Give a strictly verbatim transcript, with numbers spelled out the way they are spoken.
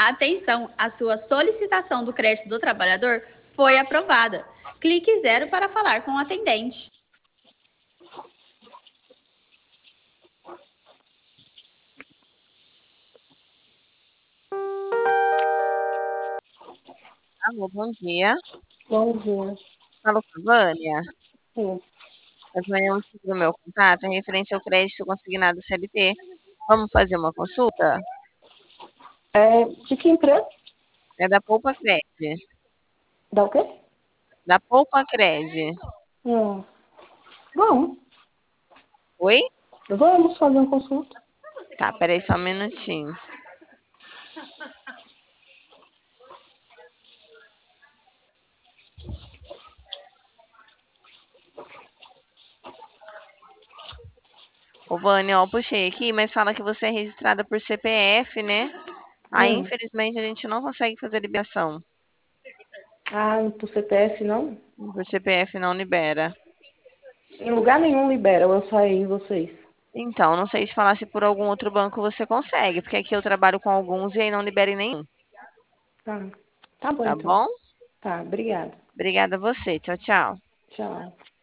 Atenção, a sua solicitação do crédito do trabalhador foi aprovada. Clique zero para falar com o atendente. Alô, bom dia. Bom dia. Falo com a Vânia. Sim. A Vânia é um tipo do meu contato, é referente ao crédito consignado C L T. Vamos fazer uma consulta? É, de que empresa? É da Poupa Cred. Da o quê? Da Poupa Cred. Hum. Bom, Oi? vamos fazer uma consulta. Tá, peraí só um minutinho. Ô, Vânia, ó, puxei aqui, mas fala que você é registrada por C P F, né? Aí, Hum. infelizmente, a gente não consegue fazer liberação. Ah, pro C P F não? Por C P F não libera. Em lugar nenhum libera, eu só aí vocês. Então, não sei se falasse por algum outro banco você consegue, porque aqui eu trabalho com alguns e aí não libera em nenhum. Tá. Tá bom Tá então. bom? Tá, obrigada. Obrigada a você. Tchau, tchau. Tchau.